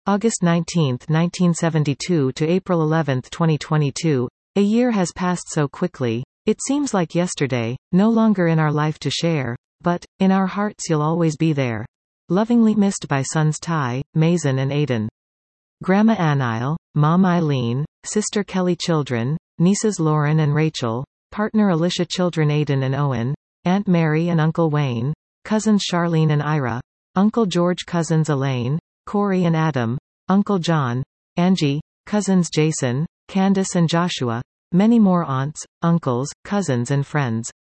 August 19, 1972 to April 11, 2022. A year has passed so quickly. It seems like yesterday, no longer in our life to share, but, in our hearts you'll always be there. Lovingly missed by sons Ty, Mason and Aidan. Grandma Anile, Mom Eileen, Sister Kelly children, nieces Lauren and Rachel, partner Alicia children Aidan and Owen, Aunt Mary and Uncle Wayne, cousins Charlene and Ira, Uncle George cousins Elaine, Corey and Adam, Uncle John, Angie, cousins Jason, Candace and Joshua, many more aunts, uncles, cousins and friends.